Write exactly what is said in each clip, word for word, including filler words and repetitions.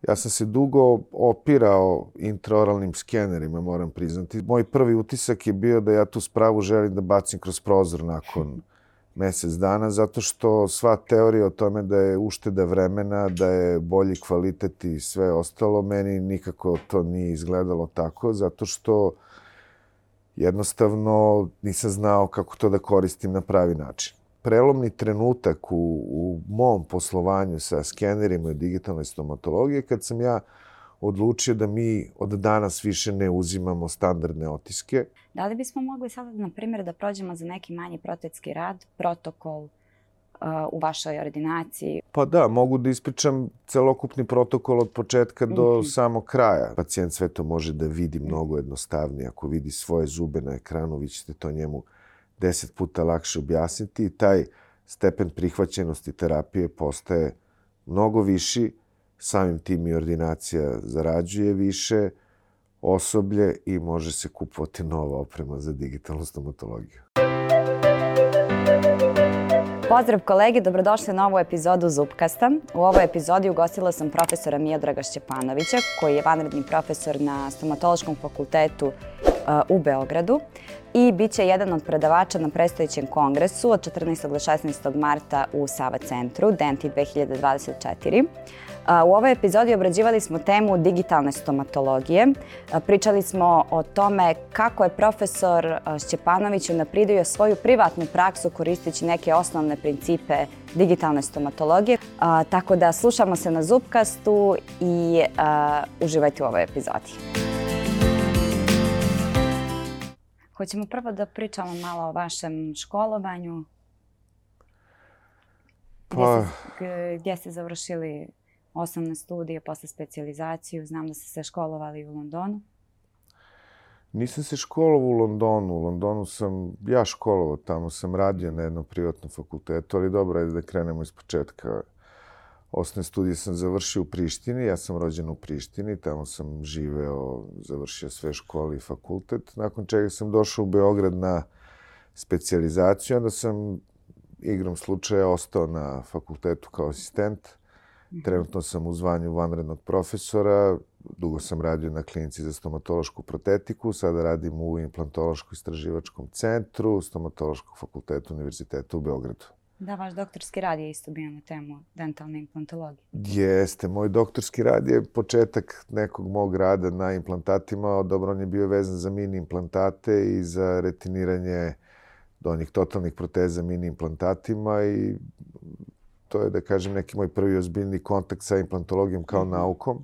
Ja sam se dugo opirao intraoralnim skenerima, moram priznati. Moj prvi utisak je bio da ja tu spravu želim da bacim kroz prozor nakon mesec dana, zato što sva teorija o tome da je ušteda vremena, da je bolji kvalitet i sve ostalo, meni nikako to nije izgledalo tako, zato što jednostavno nisam znao kako to da koristim na pravi način. Prelomni trenutak u, u mom poslovanju sa skenerima i digitalnoj stomatologiji kad sam ja odlučio da mi od danas više ne uzimamo standardne otiske. Da li bismo mogli sada, na primjer, da prođemo za neki manji protetski rad, protokol uh, u vašoj ordinaciji? Pa da, mogu da ispričam celokupni protokol od početka do mm-hmm. samog kraja. Pacijent sve to može da vidi mnogo jednostavnije. Ako vidi svoje zube na ekranu, vi ćete to njemu deset puta lakše objasniti i taj stepen prihvaćenosti terapije postaje mnogo viši, samim tim i ordinacija zarađuje više, osoblje i može se kupovati nova oprema za digitalnu stomatologiju. Pozdrav kolege, dobrodošli na ovu epizodu Zupkasta. U ovoj epizodi ugostila sam profesora Miodraga Šćepanovića, koji je vanredni profesor na Stomatološkom fakultetu u Beogradu i bit će jedan od predavača na predstojećem kongresu od četrnaestog do šesnaestog marta u Sava centru, Denti dve hiljade dvadeset četiri. U ovoj epizodi obrađivali smo temu digitalne stomatologije. Pričali smo o tome kako je profesor Šćepanović unaprijedio svoju privatnu praksu koristeći neke osnovne principe digitalne stomatologije. Tako da slušamo se na Zupkastu i uživajte u ovoj epizodi. Hoćemo prvo da pričamo malo o vašem školovanju. Pa... Gdje, gdje ste završili osnovne studije, posle specijalizaciju? Znam da ste se školovali u Londonu. Nisam se školovao u Londonu. U Londonu sam ja školovao, tamo sam radio na jednom privatnom fakultetu, ali dobro je da krenemo iz početka. Osnovne studije sam završio u Prištini, ja sam rođen u Prištini, tamo sam živeo, završio sve škole i fakultet, nakon čega sam došao u Beograd na specijalizaciju, onda sam igrom slučaja ostao na fakultetu kao asistent. Trenutno sam u zvanju vanrednog profesora, dugo sam radio na klinici za stomatološku protetiku, sada radim u implantološko-istraživačkom centru Stomatološkog fakulteta Univerziteta u Beogradu. Da, vaš doktorski rad je isto bio na temu dentalne implantologije. Jeste, moj doktorski rad je početak nekog mog rada na implantatima. Dobro, on je bio vezan za mini implantate i za retiniranje donjih totalnih proteza mini implantatima i to je, da kažem, neki moj prvi ozbiljni kontakt sa implantologijom kao mm-hmm. naukom.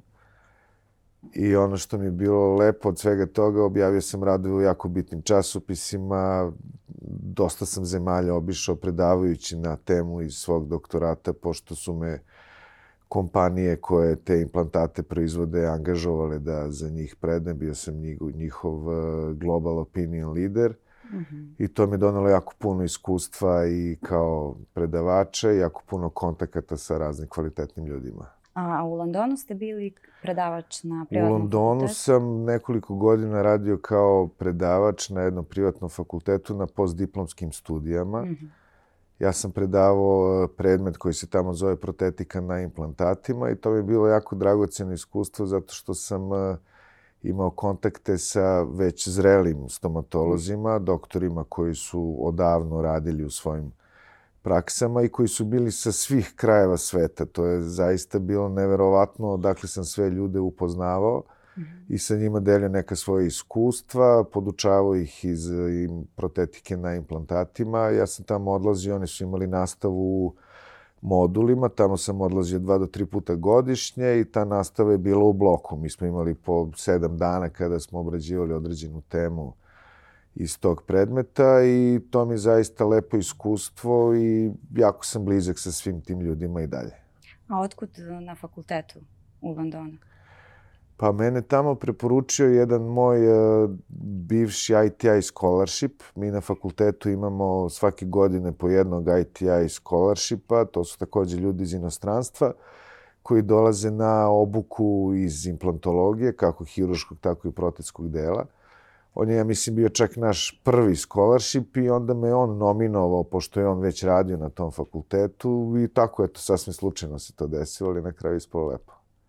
I ono što mi je bilo lepo od svega toga, objavio sam radove u jako bitnim časopisima, dosta sam zemalja obišao predavajući na temu iz svog doktorata, pošto su me kompanije koje te implantate proizvode angažovale da za njih predam. Bio sam njihov global opinion leader. Mm-hmm. I to mi je donalo jako puno iskustva i kao predavača i jako puno kontakata sa raznim kvalitetnim ljudima. A u Londonu ste bili predavač na privatnom fakultetu? U Londonu sam nekoliko godina radio kao predavač na jednom privatnom fakultetu na postdiplomskim studijama. Mm-hmm. Ja sam predavao predmet koji se tamo zove protetika na implantatima i to mi je bilo jako dragocjeno iskustvo zato što sam imao kontakte sa već zrelim stomatolozima, doktorima koji su odavno radili u svojim praksama i koji su bili sa svih krajeva sveta. To je zaista bilo neverovatno odakle sam sve ljude upoznavao mm-hmm. i sa njima delio neka svoja iskustva, podučavao ih iz protetike na implantatima. Ja sam tamo odlazio, oni su imali nastavu u modulima, tamo sam odlazio dva do tri puta godišnje i ta nastava je bila u bloku. Mi smo imali po sedam dana kada smo obrađivali određenu temu iz tog predmeta i to mi je zaista lepo iskustvo i jako sam blizak sa svim tim ljudima i dalje. A otkud na fakultetu u Londonu? Pa mene tamo preporučio jedan moj uh, bivši I T I scholarship. Mi na fakultetu imamo svake godine po jednog I T I scholarshipa. To su također ljudi iz inostranstva koji dolaze na obuku iz implantologije, kako hiruškog, tako i protetskog dela. On je, ja mislim, bio čak naš prvi scholarship i onda me on nominovao, pošto je on već radio na tom fakultetu i tako, eto, sasvim slučajno se to desilo, ali na kraju ispalo lepo.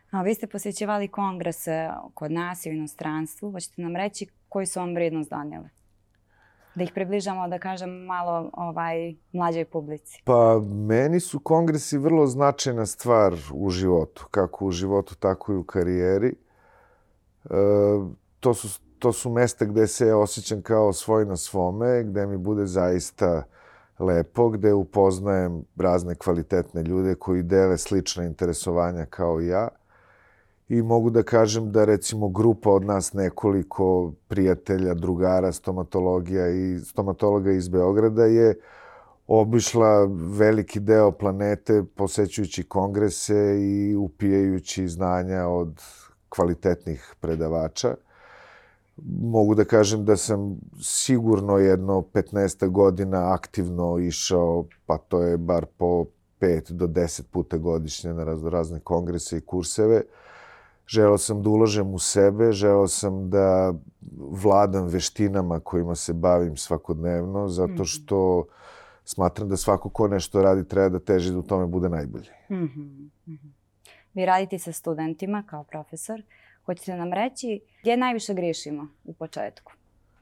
A vi ste posjećivali kongrese kod nas i u inostranstvu. Hoćete nam reći koji su vam vrijednost donijeli? Da ih približamo, da kažem, malo ovaj, mlađoj publici. Pa meni su kongresi vrlo značajna stvar u životu. Kako u životu, tako i u karijeri. E, to su, to su mesta gde se ja osjećam kao svoj na svome, gde mi bude zaista lepo, gde upoznajem razne kvalitetne ljude koji dele slična interesovanja kao i ja. I mogu da kažem da recimo grupa od nas nekoliko prijatelja, drugara, stomatologija i stomatologa iz Beograda je obišla veliki deo planete posećujući kongrese i upijajući znanja od kvalitetnih predavača. Mogu da kažem da sam sigurno jedno petnaest godina aktivno išao, pa to je bar po pet do deset puta godišnje na razne kongrese i kurseve. Želeo sam da ulažem u sebe, želeo sam da vladam veštinama kojima se bavim svakodnevno, zato što smatram da svako ko nešto radi treba da teži da u tome bude najbolji. Mm-hmm. Vi radite sa studentima kao profesor. Hoćete nam reći gdje najviše griješimo u početku?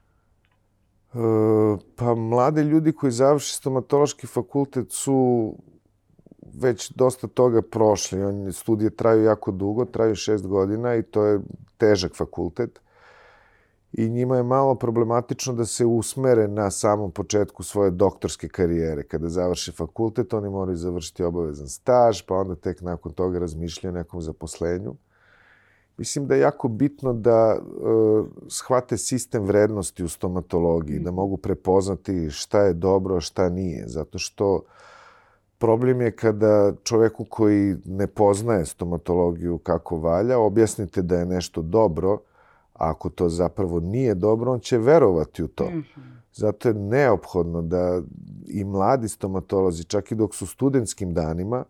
E, pa mlade ljudi koji završi stomatološki fakultet su već dosta toga prošli. Oni studije traju jako dugo, traju šest godina i to je težak fakultet. I njima je malo problematično da se usmere na samom početku svoje doktorske karijere. Kada završi fakultet, oni moraju završiti obavezan staž, pa onda tek nakon toga razmišljaju o nekom zaposlenju. Mislim da je jako bitno da uh, shvate sistem vrednosti u stomatologiji, mm. da mogu prepoznati šta je dobro, a šta nije. Zato što problem je kada čovjeku koji ne poznaje stomatologiju kako valja, objasnite da je nešto dobro, a ako to zapravo nije dobro, on će verovati u to. Mm-hmm. Zato je neophodno da i mladi stomatolozi, čak i dok su studentskim danima,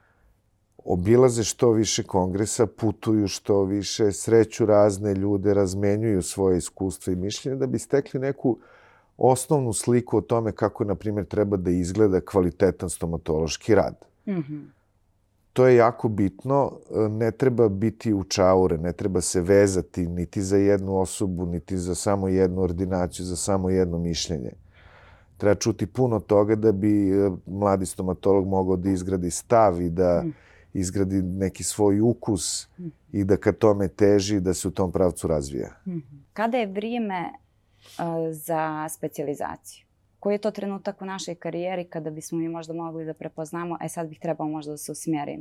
obilaze što više kongresa, putuju što više, sreću razne ljude, razmenjuju svoje iskustva i mišljenje da bi stekli neku osnovnu sliku o tome kako, na primjer, treba da izgleda kvalitetan stomatološki rad. Mm-hmm. To je jako bitno. Ne treba biti u čaure, ne treba se vezati niti za jednu osobu, niti za samo jednu ordinaciju, za samo jedno mišljenje. Treba čuti puno toga da bi mladi stomatolog mogao da izgradi stav i da mm. izgradi neki svoj ukus mm. i da ka tome teži, da se u tom pravcu razvija. Mm-hmm. Kada je vrijeme uh, za specijalizaciju? Koji je to trenutak u našoj karijeri kada bismo mi možda mogli da prepoznamo, e sad bih trebao možda da se usmjerim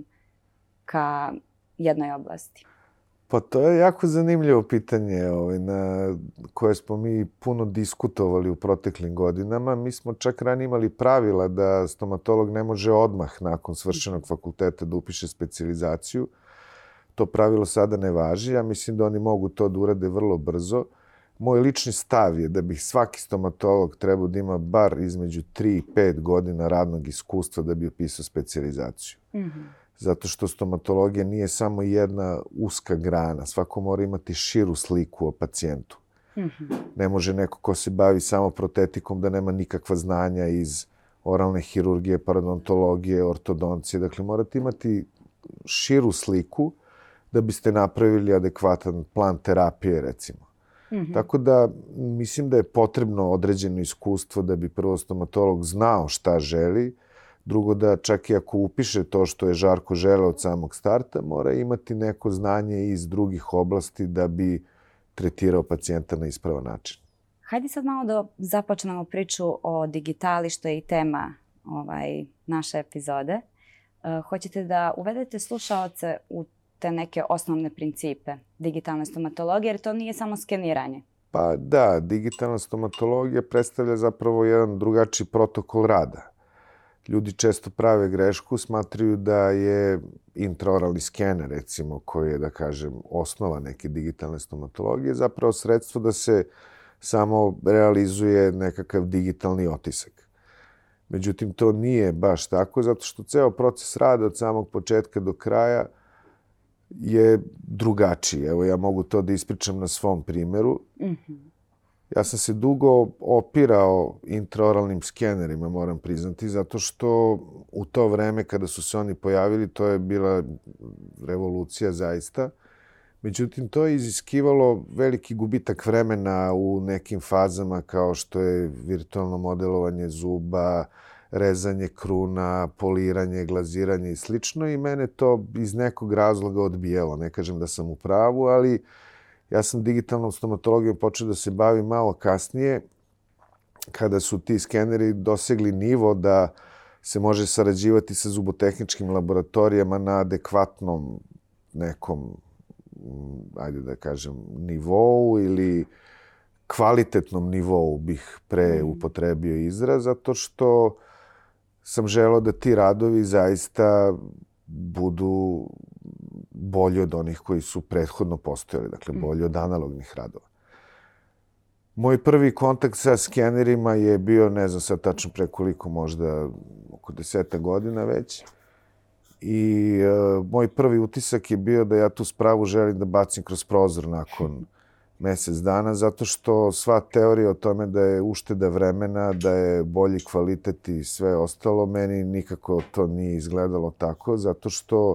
ka jednoj oblasti? Pa to je jako zanimljivo pitanje ovaj, na koje smo mi puno diskutovali u proteklim godinama. Mi smo čak ranije imali pravila da stomatolog ne može odmah nakon svršenog fakulteta da upiše specijalizaciju. To pravilo sada ne važi. Ja mislim da oni mogu to da urade vrlo brzo. Moj lični stav je da bi svaki stomatolog trebao da ima bar između tri i pet godina radnog iskustva da bi upisao specijalizaciju. Mm-hmm. Zato što stomatologija nije samo jedna uska grana. Svako mora imati širu sliku o pacijentu. Mm-hmm. Ne može neko ko se bavi samo protetikom da nema nikakva znanja iz oralne hirurgije, parodontologije, ortodoncije. Dakle, morate imati širu sliku da biste napravili adekvatan plan terapije, recimo. Mm-hmm. Tako da mislim da je potrebno određeno iskustvo da bi prvo stomatolog znao šta želi, drugo da čak i ako upiše to što je Žarko želeo od samog starta, mora imati neko znanje iz drugih oblasti da bi tretirao pacijenta na ispravan način. Hajde sad malo da započnemo priču o digitali, što je i tema ovaj, naše epizode. Uh, hoćete da uvedete slušaoce u te neke osnovne principe digitalne stomatologije, jer to nije samo skeniranje. Pa da, digitalna stomatologija predstavlja zapravo jedan drugačiji protokol rada. Ljudi često prave grešku, smatraju da je intraoralni skener, recimo, koji je, da kažem, osnova neke digitalne stomatologije, zapravo sredstvo da se samo realizuje nekakav digitalni otisak. Međutim, to nije baš tako, zato što ceo proces rada od samog početka do kraja je drugačiji. Evo, ja mogu to da ispričam na svom primjeru. Mm-hmm. Ja sam se dugo opirao intraoralnim skenerima, moram priznati, zato što u to vreme kada su se oni pojavili, to je bila revolucija zaista. Međutim, to je iziskivalo veliki gubitak vremena u nekim fazama kao što je virtualno modelovanje zuba, rezanje kruna, poliranje, glaziranje i slično. I mene to iz nekog razloga odbijalo. Ne kažem da sam u pravu, ali ja sam digitalnom stomatologijom počeo da se bavim malo kasnije, kada su ti skeneri dosegli nivo da se može sarađivati sa zubotehničkim laboratorijama na adekvatnom nekom, ajde da kažem, nivou ili kvalitetnom nivou bih pre upotrebio izraz, zato što sam želeo da ti radovi zaista budu bolji od onih koji su prethodno postojali, dakle bolji od analognih radova. Moj prvi kontakt sa skenerima je bio, ne znam sad tačno pre koliko, možda oko deseta godina već. I uh, moj prvi utisak je bio da ja tu spravu želim da bacim kroz prozor nakon mesec dana, zato što sva teorija o tome da je ušteda vremena, da je bolji kvalitet i sve ostalo, meni nikako to nije izgledalo tako, zato što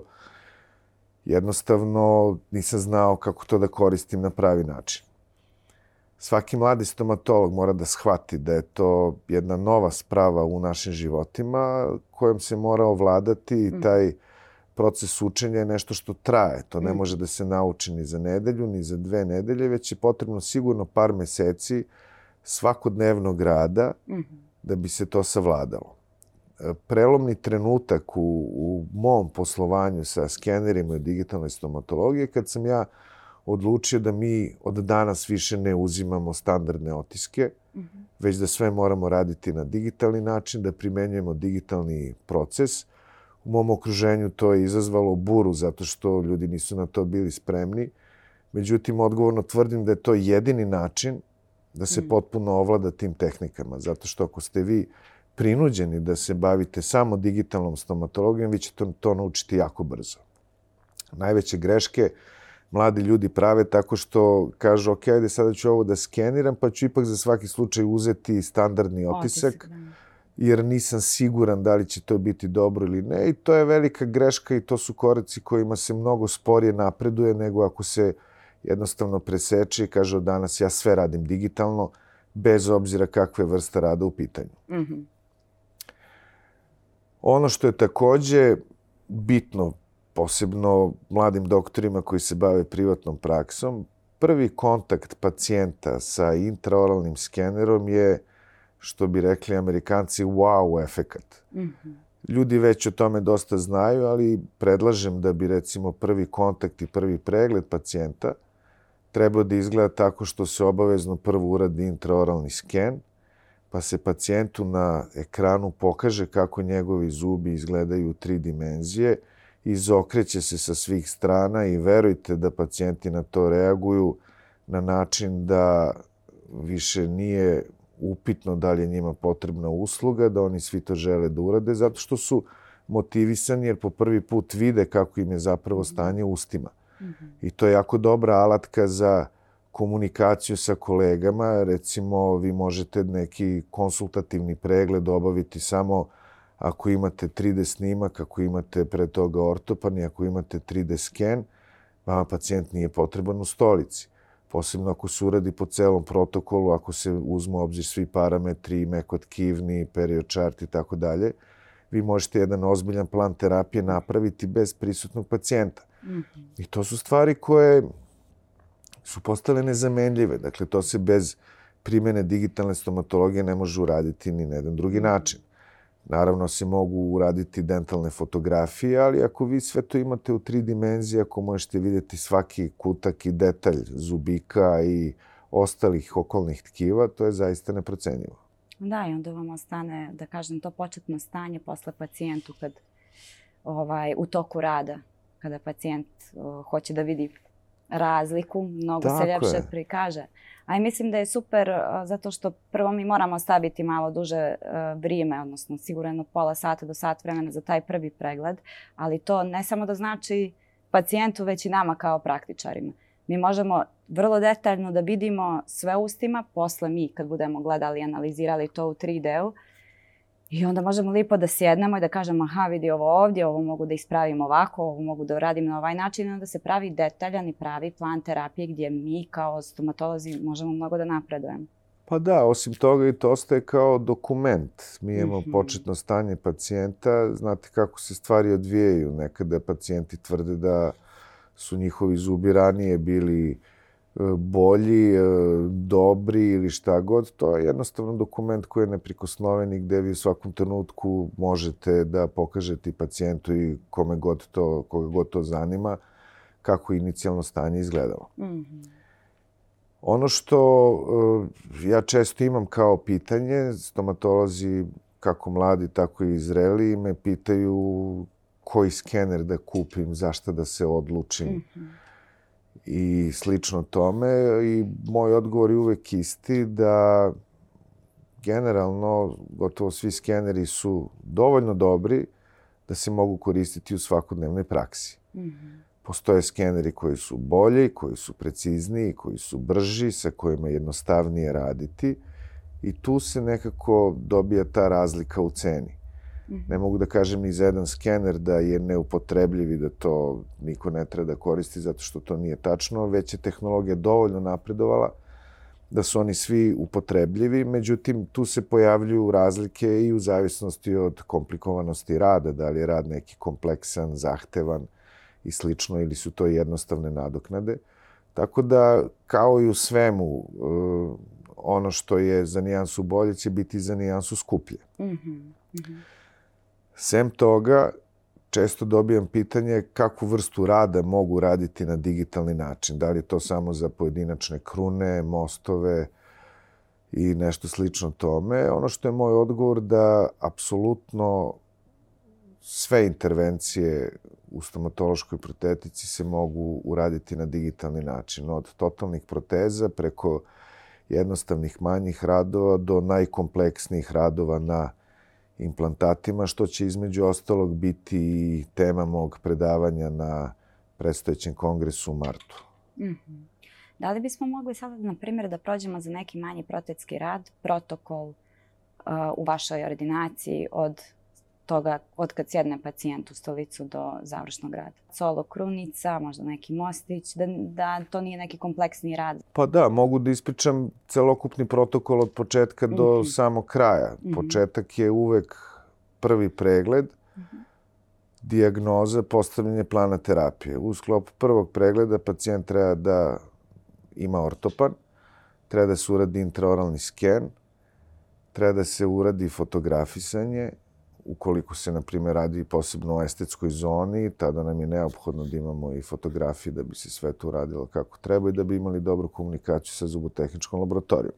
jednostavno nisam znao kako to da koristim na pravi način. Svaki mladi stomatolog mora da shvati da je to jedna nova sprava u našim životima kojom se mora ovladati i taj proces učenja je nešto što traje. To ne može da se nauči ni za nedelju, ni za dve nedelje, već je potrebno sigurno par meseci svakodnevnog rada da bi se to savladalo. Prelomni trenutak u, u mom poslovanju sa skenerima i digitalnoj stomatologiji kad sam ja odlučio da mi od danas više ne uzimamo standardne otiske, mm-hmm. već da sve moramo raditi na digitalni način, da primenjujemo digitalni proces. U mom okruženju to je izazvalo buru zato što ljudi nisu na to bili spremni. Međutim, odgovorno tvrdim da je to jedini način da se mm. potpuno ovlada tim tehnikama. Zato što ako ste vi prinuđeni da se bavite samo digitalnom stomatologijom, vi ćete to, to naučiti jako brzo. Najveće greške mladi ljudi prave tako što kažu, ok, ajde sada ću ovo da skeniram, pa ću ipak za svaki slučaj uzeti standardni otisak, Otisak, jer nisam siguran da li će to biti dobro ili ne. I to je velika greška i to su koraci kojima se mnogo sporije napreduje nego ako se jednostavno preseče i kaže od danas ja sve radim digitalno, bez obzira kakve vrsta rada u pitanju. Mm-hmm. Ono što je takođe bitno, posebno mladim doktorima koji se bave privatnom praksom, prvi kontakt pacijenta sa intraoralnim skenerom je, što bi rekli Amerikanci, wow efekat. Mm-hmm. Ljudi već o tome dosta znaju, ali predlažem da bi recimo prvi kontakt i prvi pregled pacijenta trebao da izgleda tako što se obavezno prvo uradi intraoralni sken, pa se pacijentu na ekranu pokaže kako njegovi zubi izgledaju u tri dimenzije, izokreće se sa svih strana i verujte da pacijenti na to reaguju na način da više nije upitno da li je njima potrebna usluga, da oni svi to žele da urade, zato što su motivisani jer po prvi put vide kako im je zapravo stanje u ustima. Mm-hmm. I to je jako dobra alatka za komunikaciju sa kolegama. Recimo, vi možete neki konsultativni pregled obaviti samo ako imate tri D snimak, ako imate pre toga ortopan i ako imate tri D sken, vama pacijent nije potreban u stolici. Posebno ako se uradi po celom protokolu, ako se uzmu u obzir svi parametri, mekotkivni, periočart i tako dalje, vi možete jedan ozbiljan plan terapije napraviti bez prisutnog pacijenta. Mm-hmm. I to su stvari koje su postale nezamenljive. Dakle, to se bez primjene digitalne stomatologije ne može uraditi ni na jedan drugi način. Naravno se mogu uraditi dentalne fotografije, ali ako vi sve to imate u tri dimenzije, ako možete vidjeti svaki kutak i detalj zubika i ostalih okolnih tkiva, to je zaista neprocenjivo. Da, i onda vam ostane, da kažem, to početno stanje posle pacijentu kad ovaj, u toku rada, kada pacijent uh, hoće da vidi razliku, mnogo Tako se ljepše je. prikaže. A i mislim da je super uh, zato što prvo mi moramo staviti malo duže uh, vrijeme, odnosno sigurno pola sata do sat vremena za taj prvi pregled, ali to ne samo da znači pacijentu, već i nama kao praktičarima. Mi možemo vrlo detaljno da vidimo sve u ustima, posle mi kad budemo gledali i analizirali to u tri D-u. I onda možemo lipo da sjednemo i da kažemo aha, vidi ovo ovdje, ovo mogu da ispravim ovako, ovo mogu da uradim na ovaj način. I onda se pravi detaljan i pravi plan terapije gdje mi kao stomatolozi možemo mnogo da napredujemo. Pa da, osim toga i to ostaje kao dokument. Mi imamo mm-hmm. početno stanje pacijenta, znate kako se stvari odvijaju. Nekada pacijenti tvrde da su njihovi zubi ranije bili bolji, dobri ili šta god. To je jednostavno dokument koji je neprikosnoven i gde vi u svakom trenutku možete da pokažete pacijentu i kome god to, koga god to zanima, kako je inicijalno stanje izgledalo. Mm-hmm. Ono što ja često imam kao pitanje, stomatolozi kako mladi, tako i zreli, me pitaju koji skener da kupim, zašto da se odlučim. Mm-hmm. I slično tome. I moj odgovor je uvek isti da generalno gotovo svi skeneri su dovoljno dobri da se mogu koristiti u svakodnevnoj praksi. Mm-hmm. Postoje skeneri koji su bolji, koji su precizniji, koji su brži, sa kojima je jednostavnije raditi i tu se nekako dobija ta razlika u ceni. Ne mogu da kažem ni za jedan skener da je neupotrebljiv i da to niko ne treba da koristi zato što to nije tačno, već je tehnologija dovoljno napredovala da su oni svi upotrebljivi, međutim tu se pojavljuju razlike i u zavisnosti od komplikovanosti rada, da li je rad neki kompleksan, zahtevan i slično ili su to jednostavne nadoknade. Tako da, kao i u svemu, ono što je za nijansu bolje će biti za nijansu skuplje. Mm-hmm. Mm-hmm. Sem toga, često dobijam pitanje kakvu vrstu rada mogu raditi na digitalni način. Da li je to samo za pojedinačne krune, mostove i nešto slično tome. Ono što je moj odgovor da apsolutno sve intervencije u stomatološkoj protetici se mogu uraditi na digitalni način. Od totalnih proteza preko jednostavnih manjih radova do najkompleksnijih radova na implantatima, što će između ostalog biti i tema mog predavanja na predstojećem kongresu u martu. Mm-hmm. Da li bismo mogli sada, na primjer, da prođemo za neki manji protetski rad, protokol uh, u vašoj ordinaciji od toga, od kad sjedne pacijent u stolicu do završnog rada? Solo krunica, možda neki mostić, da, da to nije neki kompleksni rad? Pa da, mogu da ispričam celokupni protokol od početka mm-hmm. do samog kraja. Mm-hmm. Početak je uvek prvi pregled, mm-hmm. dijagnoza, postavljanje plana terapije. U sklopu prvog pregleda pacijent treba da ima ortopan, treba da se uradi intraoralni sken, treba da se uradi fotografisanje. Ukoliko se, na primjer, radi posebno o estetskoj zoni, tada nam je neophodno da imamo i fotografije da bi se sve to uradilo kako treba i da bi imali dobru komunikaciju sa zubotehničkom laboratorijom.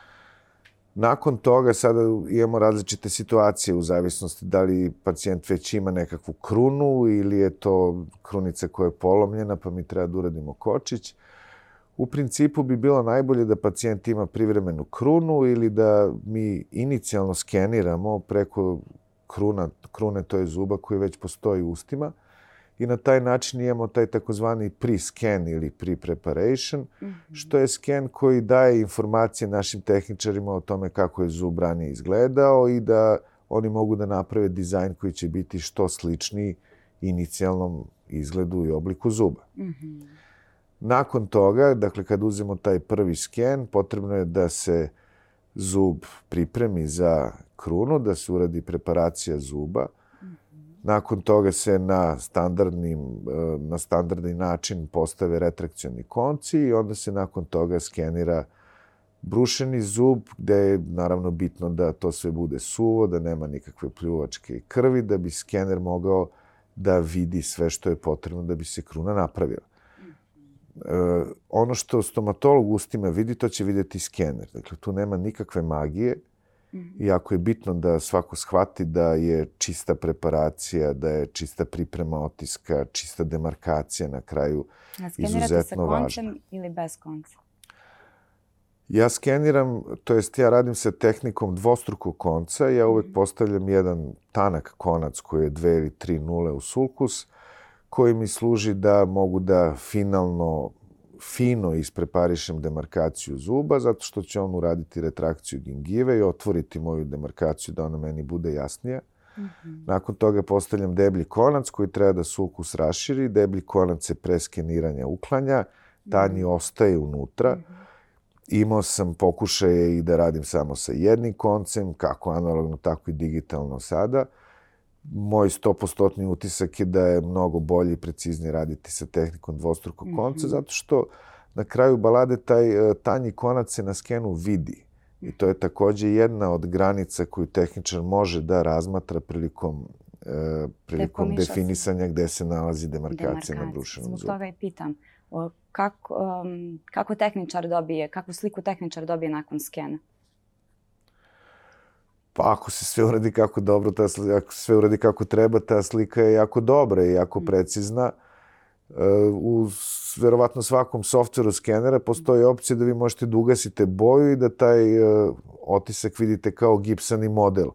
Nakon toga sada imamo različite situacije u zavisnosti da li pacijent već ima nekakvu krunu ili je to krunica koja je polomljena pa mi treba da uradimo kočić. U principu bi bilo najbolje da pacijent ima privremenu krunu ili da mi inicijalno skeniramo preko kruna, krune, to je zuba koji već postoji u ustima i na taj način imamo taj takozvani pre-scan ili pre-preparation, mm-hmm. što je sken koji daje informacije našim tehničarima o tome kako je zub ranije izgledao i da oni mogu da naprave dizajn koji će biti što sličniji inicijalnom izgledu i obliku zuba. Mm-hmm. Nakon toga, dakle kad uzmemo taj prvi sken, potrebno je da se zub pripremi za krunu, da se uradi preparacija zuba. Nakon toga se na standardni, na standardni način postave retrakcioni konci i onda se nakon toga skenira brušeni zub, gde je naravno bitno da to sve bude suvo, da nema nikakve pljuvačke i krvi, da bi skener mogao da vidi sve što je potrebno da bi se kruna napravila. E, ono što stomatolog ustima vidi, to će vidjeti skener. Dakle, tu nema nikakve magije. I ako je bitno da svako shvati da je čista preparacija, da je čista priprema otiska, čista demarkacija na kraju izuzetno važna. Skenirate sa koncem ili bez konca? Ja skeniram, to jest ja radim sa tehnikom dvostrukog konca. Ja uvek postavljam jedan tanak konac koji je dve ili tri nule u sulkus, koji mi služi da mogu da finalno fino ispreparišem demarkaciju zuba, zato što će on uraditi retrakciju gingive i otvoriti moju demarkaciju da ona meni bude jasnija. Mm-hmm. Nakon toga postavljam deblji konac koji treba da sulkus raširi. Deblji konac se pre skeniranja uklanja, tanji mm-hmm. ostaje unutra. Mm-hmm. Imao sam pokušaje i da radim samo sa jednim koncem, kako analogno, tako i digitalno sada. Moj stopostotni utisak je da je mnogo bolje i preciznije raditi sa tehnikom dvostrukog konca, mm-hmm. zato što na kraju balade taj tanji konac se na skenu vidi. I to je takođe jedna od granica koju tehničar može da razmatra prilikom, e, prilikom definisanja gde se nalazi demarkacija, demarkacija. na brušenom zubu. Zbog toga i pitam, o, kako, um, kako tehničar dobije, kakvu sliku tehničar dobije nakon skena? Pa ako se sve uradi kako dobro, ta slika, ako se sve uradi kako treba, ta slika je jako dobra i jako precizna. U verovatno svakom softveru skenera postoji opcija da vi možete da ugasite boju i da taj otisak vidite kao gipsani model.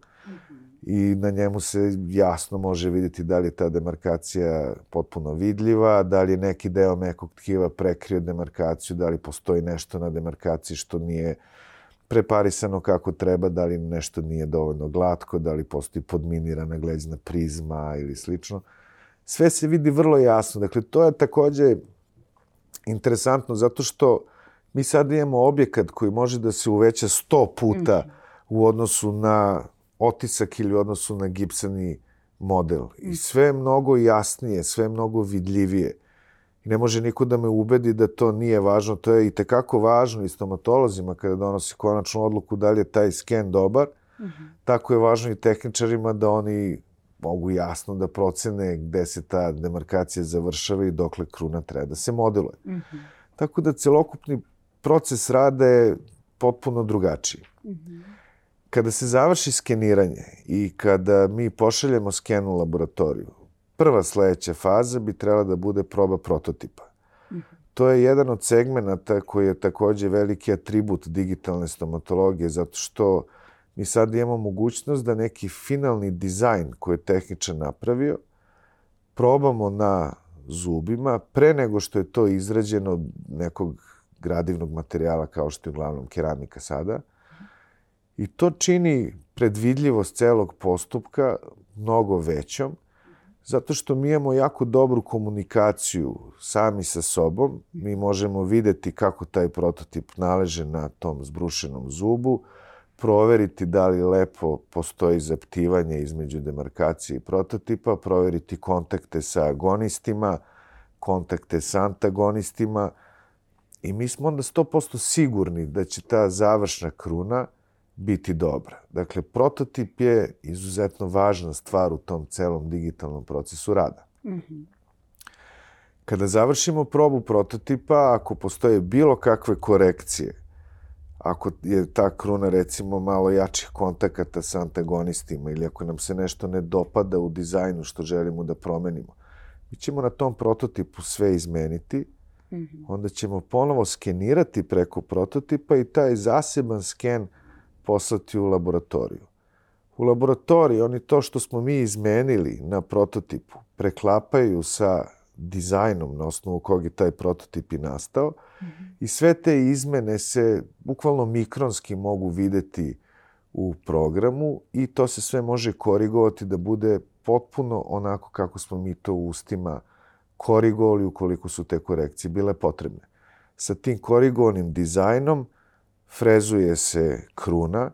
I na njemu se jasno može vidjeti da li je ta demarkacija potpuno vidljiva, da li je neki deo mekog tkiva prekrio demarkaciju, da li postoji nešto na demarkaciji što nije preparisano kako treba, da li nešto nije dovoljno glatko, da li postoji podminirana gleđna prizma ili slično. Sve se vidi vrlo jasno. Dakle, to je takođe interesantno zato što mi sad imamo objekat koji može da se uveća sto puta u odnosu na otisak ili u odnosu na gipsani model. I sve je mnogo jasnije, sve je mnogo vidljivije. I ne može niko da me ubedi da to nije važno. To je i tekako važno i stomatolozima kada donose konačnu odluku da li je taj sken dobar. Mm-hmm. Tako je važno i tehničarima da oni mogu jasno da procene gde se ta demarkacija završava i dokle kruna treba da se modeluje. Mm-hmm. Tako da celokupni proces rada je potpuno drugačiji. Mm-hmm. Kada se završi skeniranje i kada mi pošaljemo sken u laboratoriju, prva sledeća faza bi trebala da bude proba prototipa. Mm-hmm. To je jedan od segmenata koji je takođe veliki atribut digitalne stomatologije, zato što mi sad imamo mogućnost da neki finalni dizajn koji je tehničar napravio probamo na zubima pre nego što je to izrađeno od nekog gradivnog materijala kao što je uglavnom keramika sada. I to čini predvidljivost celog postupka mnogo većom, zato što mi imamo jako dobru komunikaciju sami sa sobom. Mi možemo videti kako taj prototip naleže na tom zbrušenom zubu, proveriti da li lepo postoji zaptivanje između demarkacije i prototipa, proveriti kontakte sa agonistima, kontakte sa antagonistima i mi smo onda sto posto sigurni da će ta završna kruna biti dobra. Dakle, prototip je izuzetno važna stvar u tom celom digitalnom procesu rada. Mm-hmm. Kada završimo probu prototipa, ako postoje bilo kakve korekcije, ako je ta kruna recimo malo jačih kontakata sa antagonistima ili ako nam se nešto ne dopada u dizajnu što želimo da promenimo, mi ćemo na tom prototipu sve izmeniti, mm-hmm. onda ćemo ponovo skenirati preko prototipa i taj zaseban sken poslati u laboratoriju. U laboratoriji oni to što smo mi izmenili na prototipu preklapaju sa dizajnom na osnovu kog je taj prototip i nastao mm-hmm. i sve te izmene se bukvalno mikronski mogu videti u programu i to se sve može korigovati da bude potpuno onako kako smo mi to u ustima korigovali ukoliko su te korekcije bile potrebne. Sa tim korigovanim dizajnom frezuje se kruna,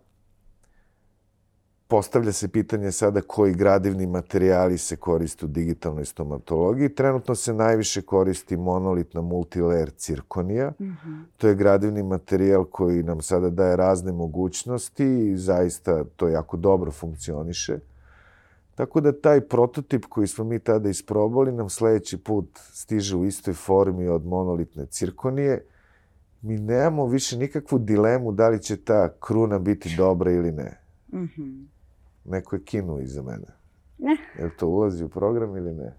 postavlja se pitanje sada koji gradivni materijali se koriste u digitalnoj stomatologiji. Trenutno se najviše koristi monolitna multilayer cirkonija. Mm-hmm. To je gradivni materijal koji nam sada daje razne mogućnosti i zaista to jako dobro funkcioniše. Tako da taj prototip koji smo mi tada isprobali nam sledeći put stiže u istoj formi od monolitne cirkonije. Mi nemamo više nikakvu dilemu da li će ta kruna biti dobra ili ne. Mm-hmm. Neko je kinuo iza mene. Ne. Jel to ulazi u program ili ne?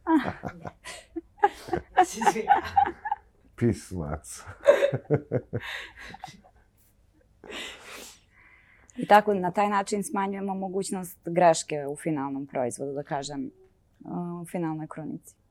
Pis, maco. I tako na taj način smanjujemo mogućnost greške u finalnom proizvodu, da kažem, u finalnoj krunici.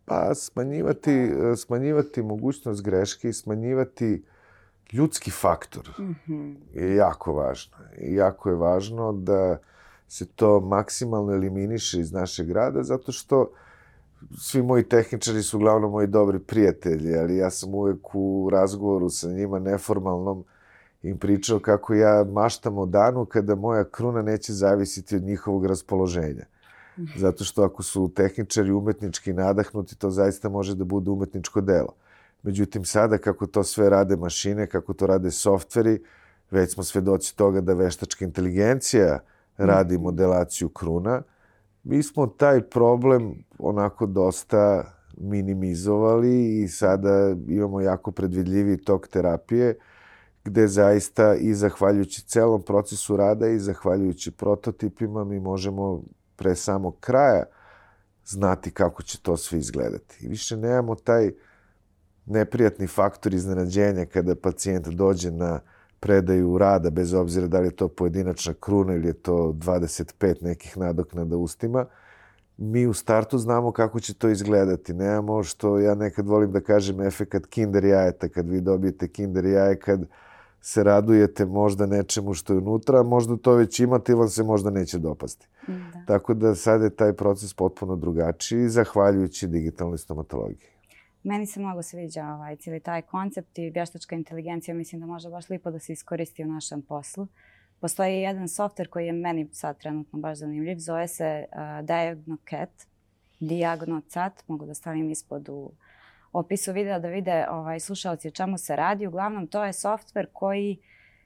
Pa smanjivati, smanjivati mogućnost greške i smanjivati ljudski faktor mm-hmm. je jako važno. I jako je važno da se to maksimalno eliminiše iz našeg rada, zato što svi moji tehničari su uglavnom moji dobri prijatelji, ali ja sam uvek u razgovoru sa njima neformalnom im pričao kako ja maštam o danu kada moja kruna neće zavisiti od njihovog raspoloženja. Zato što ako su tehničari umetnički nadahnuti, to zaista može da bude umetničko delo. Međutim, sada kako to sve rade mašine, kako to rade softveri, već smo svedoci toga da veštačka inteligencija radi modelaciju kruna. Mi smo taj problem onako dosta minimizovali i sada imamo jako predvidljivi tok terapije, gde zaista i zahvaljujući celom procesu rada i zahvaljujući prototipima mi možemo pre samog kraja znati kako će to sve izgledati. I više nemamo taj neprijatni faktor iznenađenja kada pacijent dođe na predaju rada, bez obzira da li je to pojedinačna kruna ili je to dvadeset pet nekih nadoknada ustima. Mi u startu znamo kako će to izgledati. Nemamo, što ja nekad volim da kažem, efekat kinder jajeta, kad vi dobijete kinder jaje, kad se radujete možda nečemu što je unutra, možda to već imate ili vam se možda neće dopasti. Da. Tako da sad je taj proces potpuno drugačiji, zahvaljujući digitalnoj stomatologiji. Meni se mnogo sviđa ovaj, cijeli taj koncept i vještačka inteligencija. Mislim da može baš lipo da se iskoristi u našem poslu. Postoji jedan softver koji je meni sad trenutno baš zanimljiv. Zove se uh, DiagnoCat. DiagnoCat. Mogu da stavim ispod u opisu videa da vide ovaj, slušalci o čemu se radi. Uglavnom, to je softver koji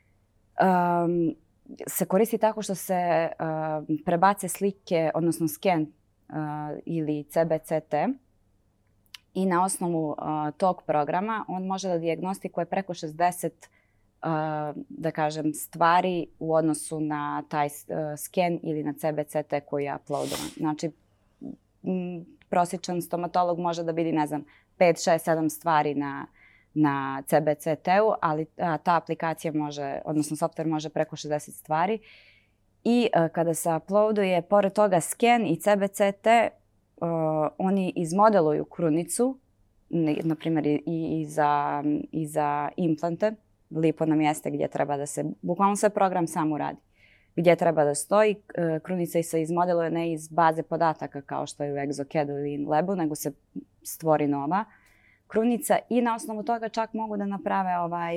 um, se koristi tako što se uh, prebace slike, odnosno sken uh, ili C B C T. I na osnovu uh, tog programa on može da dijagnostikuje preko šezdeset uh, da kažem, stvari u odnosu na taj uh, sken ili na C B C T koji je uploadovan. Znači, m, prosječan stomatolog može da vidi, ne znam, pet, šest, sedam stvari na, na C B C T-u, ali a, ta aplikacija može, odnosno software može preko šezdeset stvari. I a, kada se uploaduje, pored toga sken i C B C T, Uh, oni izmodeluju krunicu, na primjer i, i, za, i za implante, lipo na mjeste gdje treba da se, bukvalno sve program sam uradi, gdje treba da stoji. Uh, krunica se izmodeluje ne iz baze podataka kao što je u ExoCAD-u ili InLabu, nego se stvori nova krunica i na osnovu toga čak mogu da naprave ovaj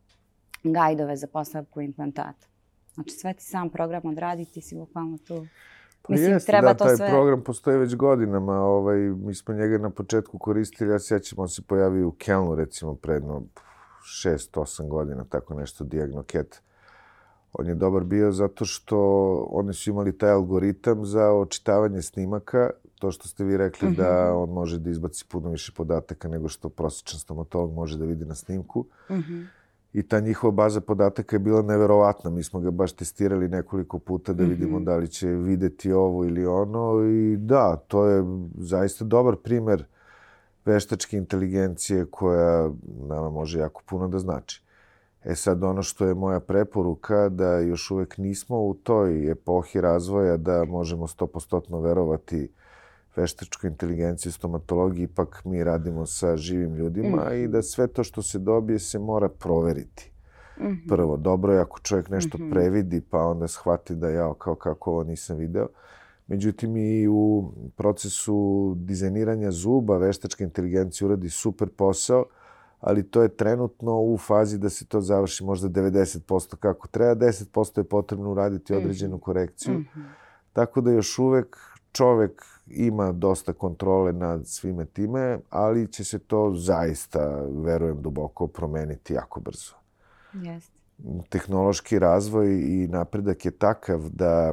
gajdove za postavku implantata. Znači sve ti sam program odradi, ti si bukvalno tu. Pa mislim, jeste, treba da, to taj sve... program postoji već godinama. Ovaj, mi smo njega na početku koristili, ja sjećam, on se pojavio u Kelnu, recimo, predno šest osam godina, tako nešto, DiagnoCat. On je dobar bio zato što oni su imali taj algoritam za očitavanje snimaka, to što ste vi rekli mm-hmm. da on može da izbaci puno više podataka nego što prosječan stomatolog može da vidi na snimku. Mm-hmm. I ta njihova baza podataka je bila neverovatna. Mi smo ga baš testirali nekoliko puta da vidimo mm-hmm. da li će videti ovo ili ono. I da, to je zaista dobar primer veštačke inteligencije koja nama može jako puno da znači. E sad, ono što je moja preporuka, da još uvek nismo u toj epohi razvoja da možemo sto posto verovati veštačkoj inteligenciji, stomatologiji, ipak mi radimo sa živim ljudima mm. i da sve to što se dobije se mora proveriti. Mm-hmm. Prvo, dobro je ako čovjek nešto mm-hmm. previdi pa onda shvati da ja kao kako ovo nisam video. Međutim, i u procesu dizajniranja zuba veštačka inteligencija uradi super posao, ali to je trenutno u fazi da se to završi možda devedeset posto kako treba, deset posto je potrebno uraditi određenu mm-hmm. korekciju. Mm-hmm. Tako da još uvek čovjek ima dosta kontrole nad svime time, ali će se to zaista, verujem duboko, promeniti jako brzo. Yes. Tehnološki razvoj i napredak je takav da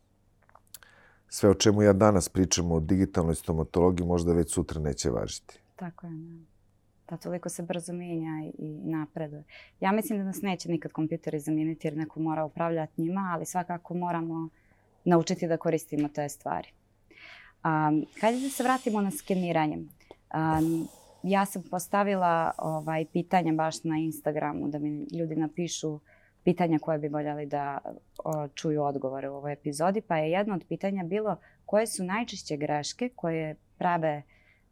sve o čemu ja danas pričam o digitalnoj stomatologiji možda već sutra neće važiti. Tako je. Da, toliko se brzo mijenja i napreduje. Ja mislim da nas neće nikad kompjuteri zamijeniti jer neko mora upravljati njima, ali svakako moramo naučiti da koristimo te stvari. Um, hajde da se vratimo na skeniranje. Um, ja sam postavila ovaj, pitanje baš na Instagramu da mi ljudi napišu pitanja koje bi voljeli da o, čuju odgovore u ovoj epizodi. Pa je jedno od pitanja bilo koje su najčešće greške koje prave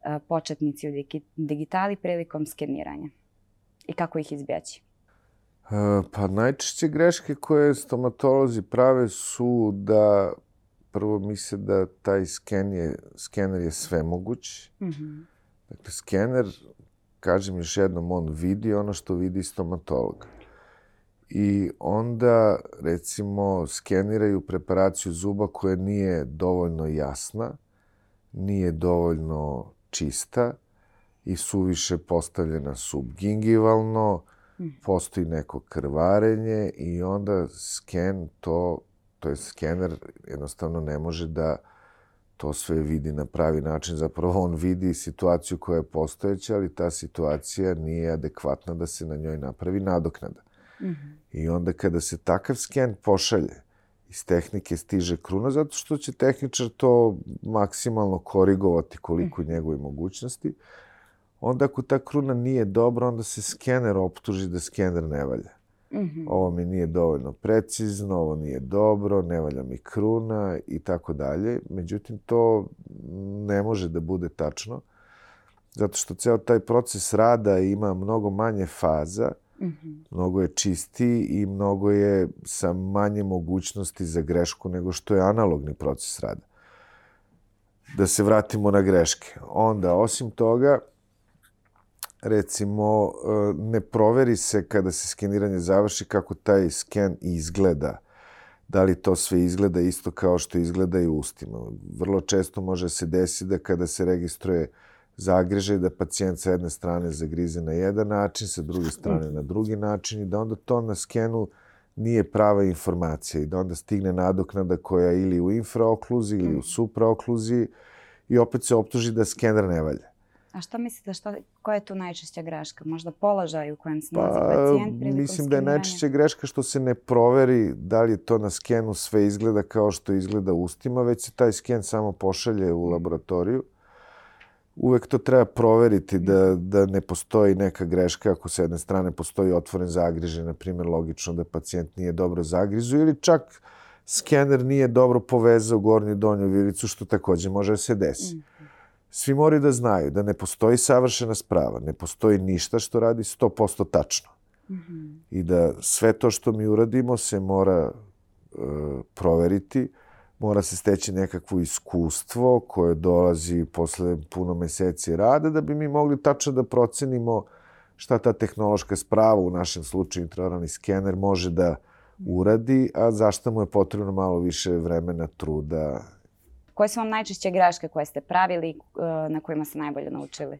početnici u digitali prilikom skeniranja i kako ih izbjeći? Pa najčešće greške koje stomatolozi prave su da prvo misle da taj sken je, skener je svemoguć. Mm-hmm. Dakle, skener, kažem još jednom, on vidi ono što vidi stomatolog. I onda, recimo, skeniraju preparaciju zuba koja nije dovoljno jasna, nije dovoljno čista i suviše postavljena subgingivalno, postoji neko krvarenje i onda sken to, to je skener jednostavno ne može da to sve vidi na pravi način. Zapravo on vidi situaciju koja je postojeća, ali ta situacija nije adekvatna da se na njoj napravi nadoknada. Mm-hmm. I onda kada se takav sken pošalje, iz tehnike stiže kruna, zato što će tehničar to maksimalno korigovati koliko mm-hmm. njegove mogućnosti. Onda ako ta kruna nije dobra, onda se skener optuži da skener ne valja. Mm-hmm. Ovo mi nije dovoljno precizno, ovo nije dobro, ne valja mi kruna i tako dalje. Međutim, to ne može da bude tačno, zato što ceo taj proces rada ima mnogo manje faza, mm-hmm. mnogo je čistiji i mnogo je sa manje mogućnosti za grešku nego što je analogni proces rada. Da se vratimo na greške. Onda, osim toga, recimo, ne proveri se kada se skeniranje završi kako taj sken izgleda. Da li to sve izgleda isto kao što izgleda i u ustima. Vrlo često može se desiti da kada se registruje zagrižaj, da pacijent sa jedne strane zagrize na jedan način, sa druge strane na drugi način i da onda to na skenu nije prava informacija i da onda stigne nadoknada koja ili u infraokluziji ili u supraokluziji i opet se optuži da skener ne valja. A što mislite, što, koja je tu najčešća greška? Možda položaj u kojem se nalazi pacijent prilikom Mislim skeniranja? da je najčešća greška što se ne proveri da li to na skenu sve izgleda kao što izgleda u ustima, već se taj sken samo pošalje u laboratoriju. Uvek to treba proveriti da, da ne postoji neka greška. Ako s jedne strane postoji otvoren zagrižaj, na primjer, logično da pacijent nije dobro zagrizu ili čak skener nije dobro povezao gornju i donju vilicu, što također može da se desi. Mm. Svi moraju da znaju da ne postoji savršena sprava, ne postoji ništa što radi sto posto tačno. Mm-hmm. I da sve to što mi uradimo se mora e, proveriti, mora se steći nekakvo iskustvo koje dolazi posle puno meseci rada da bi mi mogli tačno da procenimo šta ta tehnološka sprava, u našem slučaju intraoralni skener, može da uradi, a zašto mu je potrebno malo više vremena, truda. Koje su vam najčešće greške koje ste pravili, na kojima ste najbolje naučili?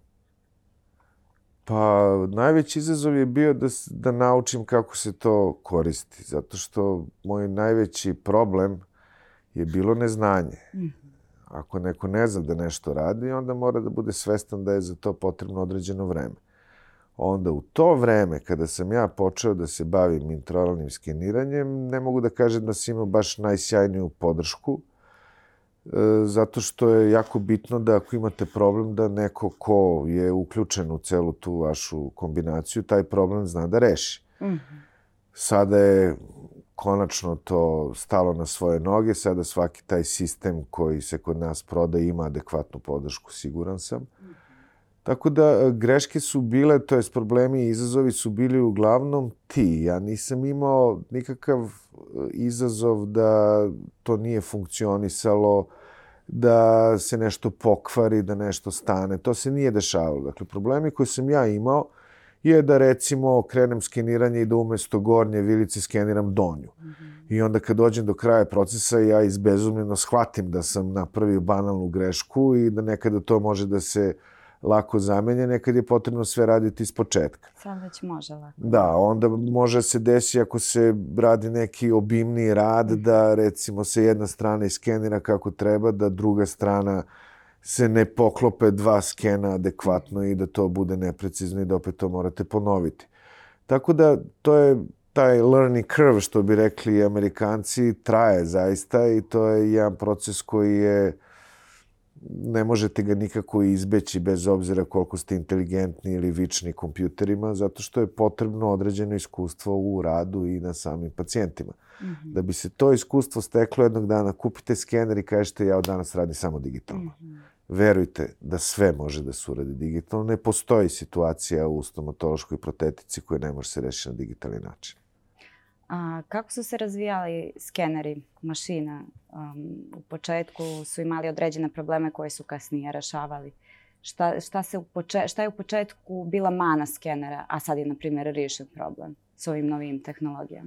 Pa, najveći izazov je bio da, da naučim kako se to koristi. Zato što moj najveći problem je bilo neznanje. Mm-hmm. Ako neko ne zna da nešto radi, onda mora da bude svestan da je za to potrebno određeno vreme. Onda u to vreme, kada sam ja počeo da se bavim intraoralnim skeniranjem, ne mogu da kažem da sam imao baš najsjajniju podršku, zato što je jako bitno da ako imate problem da neko ko je uključen u celu tu vašu kombinaciju, taj problem zna da reši. Mm-hmm. Sada je konačno to stalo na svoje noge, sada svaki taj sistem koji se kod nas prodaje ima adekvatnu podršku, siguran sam. Mm-hmm. Tako da greške su bile, to jest problemi i izazovi su bili uglavnom ti. Ja nisam imao nikakav izazov da to nije funkcionisalo, da se nešto pokvari, da nešto stane. To se nije dešavalo. Dakle, problemi koje sam ja imao je da, recimo, krenem skeniranje i da umjesto gornje vilice skeniram donju. Mm-hmm. I onda kad dođem do kraja procesa, ja izbezumljeno shvatim da sam napravio banalnu grešku i da nekada to može da se lako zamenje, nekad je potrebno sve raditi iz početka. Sad već može lako. Da, onda može se desi ako se radi neki obimniji rad, mm-hmm. da recimo se jedna strana iskenira kako treba, da druga strana se ne poklope dva skena adekvatno i da to bude neprecizno i da opet to morate ponoviti. Tako da to je taj learning curve, što bi rekli Amerikanci, traje zaista i to je jedan proces koji je ne možete ga nikako izbeći bez obzira koliko ste inteligentni ili vični kompjuterima, zato što je potrebno određeno iskustvo u radu i na samim pacijentima. Mm-hmm. Da bi se to iskustvo steklo jednog dana, kupite skener i kažete ja od danas radim samo digitalno. Mm-hmm. verujte da sve može da se uradi digitalno. Ne postoji situacija u stomatološkoj protetici koja ne može se rešiti na digitalni način. A kako su se razvijali skeneri mašina? Um, u početku su imali određene probleme koje su kasnije rešavali. Šta, šta, se u poče, šta je u početku bila mana skenera, a sad je, na primjer, riješen problem s ovim novim tehnologijama?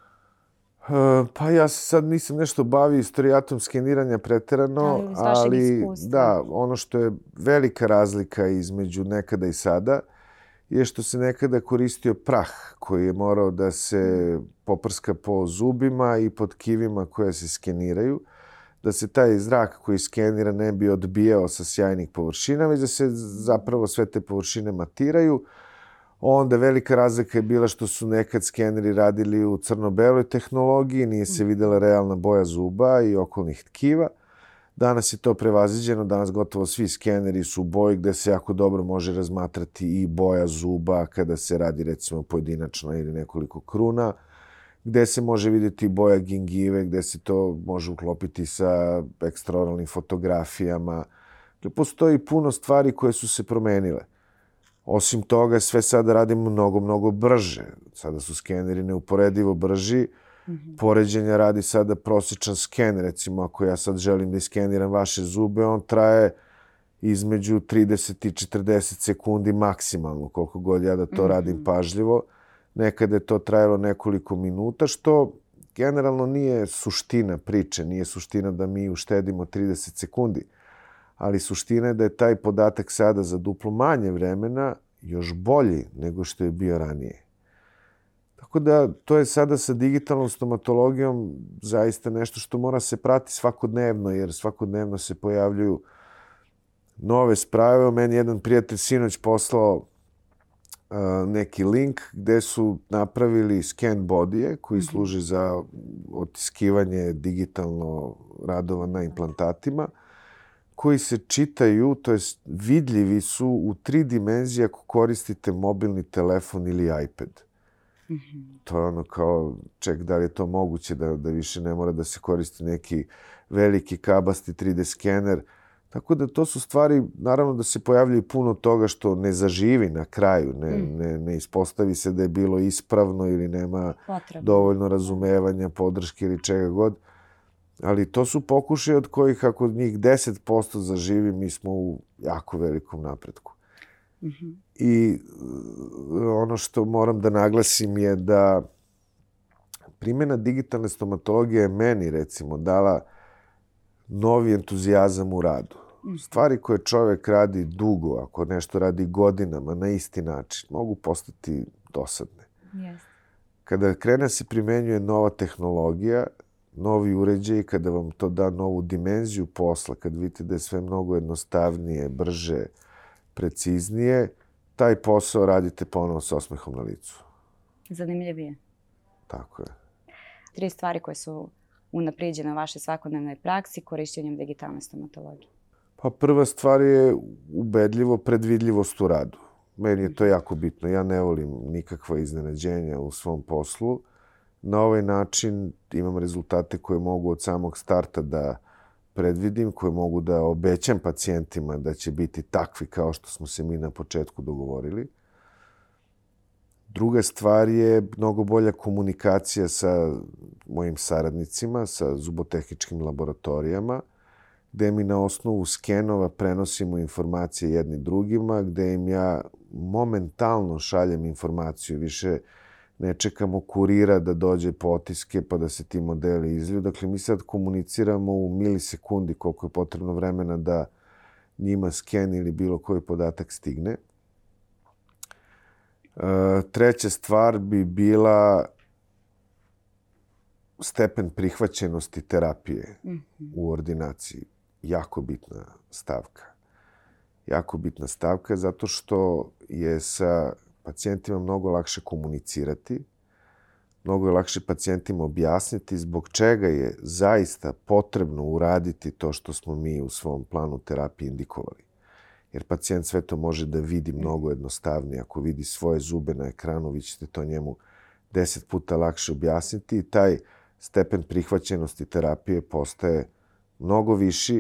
Uh, pa ja se sad nisam nešto bavio istorijatom skeniranja preterano, ali, ali da, ono što je velika razlika između nekada i sada je što se nekada koristio prah koji je morao da se poprska po zubima i pod tkivima koje se skeniraju, da se taj zrak koji skenira ne bi odbijao sa sjajnih površina, već da se zapravo sve te površine matiraju. Onda velika razlika je bila što su nekad skeneri radili u crno-beloj tehnologiji, nije se videla realna boja zuba i okolnih tkiva. Danas je to prevaziđeno, danas gotovo svi skeneri su u boji gde se jako dobro može razmatrati i boja zuba kada se radi recimo pojedinačno ili nekoliko kruna, gde se može vidjeti boja gingive, gde se to može uklopiti sa ekstraoralnim fotografijama. Postoji puno stvari koje su se promenile. Osim toga, sve sada radimo mnogo, mnogo brže. Sada su skeneri neuporedivo brži. Mm-hmm. Poređenja radi sada prosječan sken. Recimo, ako ja sad želim da iskeniram vaše zube, on traje između trideset i četrdeset sekundi maksimalno, koliko god ja da to mm-hmm. radim pažljivo. Nekada je to trajalo nekoliko minuta, što generalno nije suština priče. Nije suština da mi uštedimo trideset sekundi. Ali suština je da je taj podatak sada za duplo manje vremena još bolji nego što je bio ranije. Tako da to je sada sa digitalnom stomatologijom zaista nešto što mora se prati svakodnevno, jer svakodnevno se pojavljuju nove sprave. Meni jedan prijatelj sinoć poslao uh, neki link gde su napravili scan bodije koji mm-hmm. služi za otiskivanje digitalno radova na implantatima, koji se čitaju, to jest vidljivi su u tri dimenzije ako koristite mobilni telefon ili iPad. Mm-hmm. To je ono kao, ček, da li je to moguće da, da više ne mora da se koristi neki veliki kabasti tri D skener. Tako da to su stvari, naravno da se pojavljaju puno toga što ne zaživi na kraju, ne, mm. ne, ne ispostavi se da je bilo ispravno ili nema Potrebno. dovoljno razumevanja, podrške ili čega god. Ali to su pokušaje od kojih ako njih deset posto zaživi, mi smo u jako velikom napretku. Mm-hmm. I ono što moram da naglasim je da primjena digitalne stomatologije je meni, recimo, dala novi entuzijazam u radu. Mm-hmm. Stvari koje čovjek radi dugo, ako nešto radi godinama na isti način, mogu postati dosadne. Yes. Kada krene se primenjuje nova tehnologija, novi uređaj, kada vam to da novu dimenziju posla, kad vidite da je sve mnogo jednostavnije, brže, preciznije, taj posao radite ponovo s osmehom na licu. Zanimljivije. Tako je. Tri stvari koje su unaprijeđene u vašoj svakodnevnoj praksi korišćenjem digitalne stomatologije. Pa prva stvar je ubedljivo predvidljivost u radu. Meni je to jako bitno. Ja ne volim nikakva iznenađenja u svom poslu. Na ovaj način imam rezultate koje mogu od samog starta da predvidim, koje mogu da obećam pacijentima da će biti takvi kao što smo se mi na početku dogovorili. Druga stvar je mnogo bolja komunikacija sa mojim saradnicima, sa zubotehničkim laboratorijama, gde mi na osnovu skenova prenosimo informacije jedni drugima, gde im ja momentalno šaljem informaciju, više ne čekamo kurira da dođe po otiske pa da se ti modeli izliju. Dakle, mi sad komuniciramo u milisekundi koliko je potrebno vremena da njima sken ili bilo koji podatak stigne. Treća stvar bi bila stepen prihvaćenosti terapije mm-hmm. u ordinaciji. Jako bitna stavka. Jako bitna stavka zato što je sa pacijentima mnogo lakše komunicirati, mnogo je lakše pacijentima objasniti zbog čega je zaista potrebno uraditi to što smo mi u svom planu terapije indikovali. Jer pacijent sve to može da vidi mnogo jednostavnije. Ako vidi svoje zube na ekranu, vi ćete to njemu deset puta lakše objasniti i taj stepen prihvaćenosti terapije postaje mnogo viši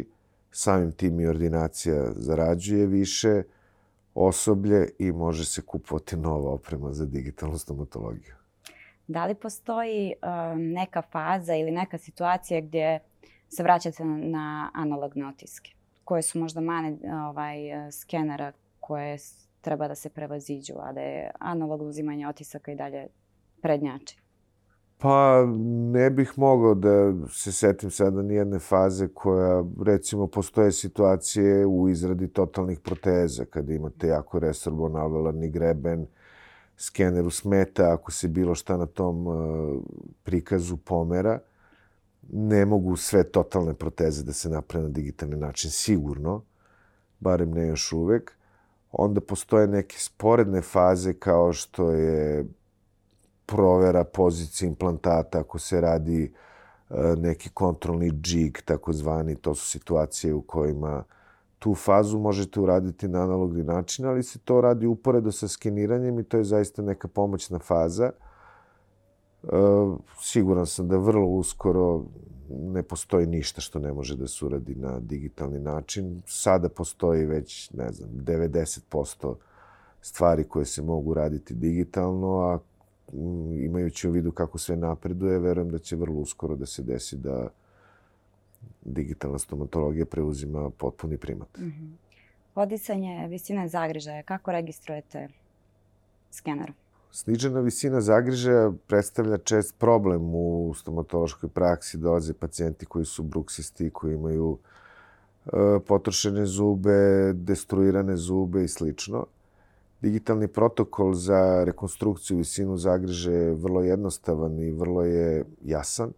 samim tim i ordinacija zarađuje više, osoblje i može se kupovati nova oprema za digitalnu stomatologiju. Da li postoji um, neka faza ili neka situacija gdje se vraćate na analogne otiske? Koje su možda mane ovaj, skenera koje treba da se prevaziđu, a da je analogno uzimanje otisaka i dalje prednjači? Pa ne bih mogao da se setim sada nijedne faze koja, recimo, postoje situacije u izradi totalnih proteza, kada imate jako resorban alveolarni greben, skeneru smeta ako se bilo šta na tom uh, prikazu pomera. Ne mogu sve totalne proteze da se naprave na digitalni način, sigurno, barem ne još uvek. Onda postoje neke sporedne faze kao što je provera pozicije implantata ako se radi uh, neki kontrolni džig, takozvani. To su situacije u kojima tu fazu možete uraditi na analogni način, ali se to radi uporedo sa skeniranjem i to je zaista neka pomoćna faza. Uh, siguran sam da vrlo uskoro ne postoji ništa što ne može da se uradi na digitalni način. Sada postoji već, ne znam, devedeset posto stvari koje se mogu raditi digitalno, a imajući u vidu kako sve napreduje, verujem da će vrlo uskoro da se desi da digitalna stomatologija preuzima potpuni primat. Mm-hmm. Podisanje visine zagrižaja, kako registrujete skenerom? Snižena visina zagrižaja predstavlja čest problem u stomatološkoj praksi. Dolaze pacijenti koji su bruksisti, koji imaju e, potrošene zube, destruirane zube i slično. Digitalni protokol za rekonstrukciju visinu zagrižaja je vrlo jednostavan i vrlo je jasan.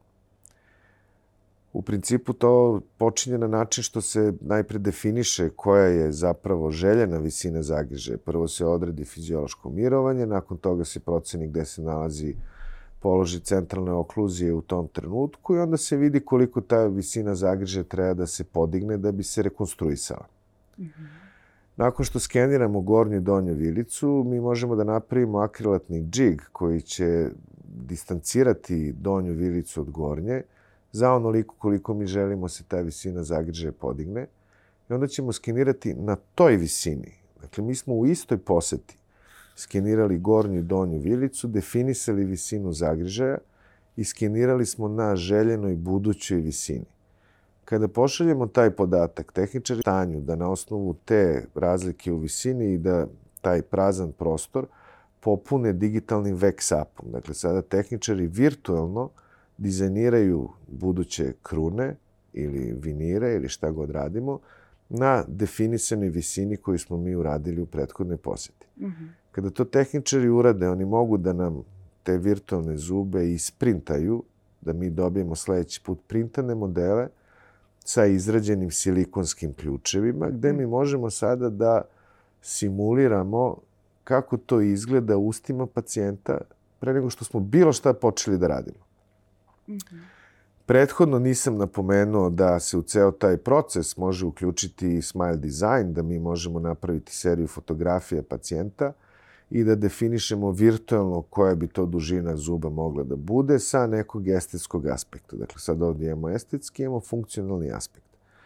U principu to počinje na način što se najpre definiše koja je zapravo željena visina zagrižaja. Prvo se odredi fiziološko mirovanje, nakon toga se proceni gde se nalazi položaj centralne okluzije u tom trenutku i onda se vidi koliko ta visina zagrižaja treba da se podigne da bi se rekonstruisala. Mm-hmm. Nakon što skeniramo gornju i donju vilicu, mi možemo da napravimo akrilatni džig koji će distancirati donju vilicu od gornje za onoliko koliko mi želimo se ta visina zagrižaja podigne. I onda ćemo skenirati na toj visini. Dakle, mi smo u istoj poseti skenirali gornju i donju vilicu, definisali visinu zagrižaja i skenirali smo na željenoj budućoj visini. Kada pošaljemo taj podatak, tehničari stanju da na osnovu te razlike u visini i da taj prazan prostor popune digitalnim Vexapom. Dakle, sada tehničari virtualno dizajniraju buduće krune ili vinire ili šta god radimo na definisanoj visini koju smo mi uradili u prethodnoj poseti. Mm-hmm. Kada to tehničari urade, oni mogu da nam te virtualne zube isprintaju, da mi dobijemo sledeći put printane modele sa izrađenim silikonskim ključevima, gde mi možemo sada da simuliramo kako to izgleda u ustima pacijenta pre nego što smo bilo šta počeli da radimo. Mm-hmm. Prethodno nisam napomenuo da se u ceo taj proces može uključiti smile design, da mi možemo napraviti seriju fotografija pacijenta i da definišemo virtualno koja bi to dužina zuba mogla da bude sa nekog estetskog aspekta. Dakle, sad ovdje imamo estetski, imamo funkcionalni aspekt.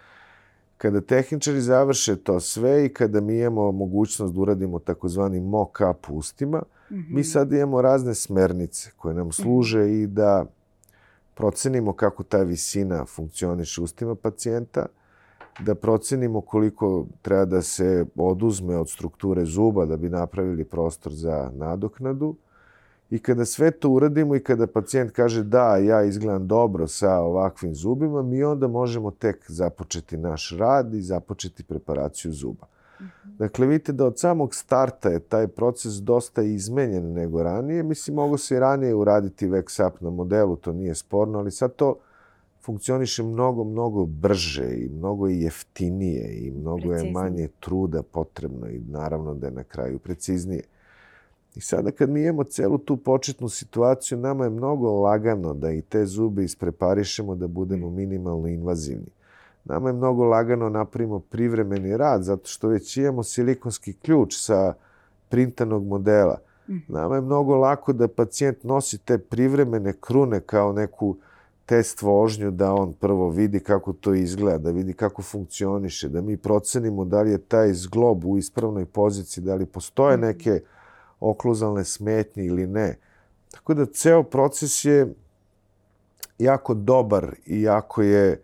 Kada tehničari završe to sve i kada mi imamo mogućnost da uradimo takozvani mock-up u ustima, mm-hmm. mi sad imamo razne smernice koje nam služe mm-hmm. i da procenimo kako ta visina funkcioniše u ustima pacijenta, da procenimo koliko treba da se oduzme od strukture zuba da bi napravili prostor za nadoknadu. I kada sve to uradimo i kada pacijent kaže da, ja izgledam dobro sa ovakvim zubima, mi onda možemo tek započeti naš rad i započeti preparaciju zuba. Mm-hmm. Dakle, vidite da od samog starta je taj proces dosta izmenjen nego ranije. Mislim, mogo se i ranije uraditi Vexap na modelu, to nije sporno, ali sad to funkcioniše mnogo, mnogo brže i mnogo je jeftinije i mnogo Preciznije. Je manje truda potrebno i naravno da je na kraju preciznije. I sada kad mi imamo celu tu početnu situaciju, nama je mnogo lagano da i te zube ispreparišemo da budemo minimalno invazivni. Nama je mnogo lagano napravimo privremeni rad, zato što već imamo silikonski ključ sa printanog modela. Nama je mnogo lako da pacijent nosi te privremene krune kao neku test vožnju da on prvo vidi kako to izgleda, da vidi kako funkcioniše, da mi procenimo da li je taj zglob u ispravnoj poziciji, da li postoje neke okluzalne smetnje ili ne. Tako da ceo proces je jako dobar i jako je,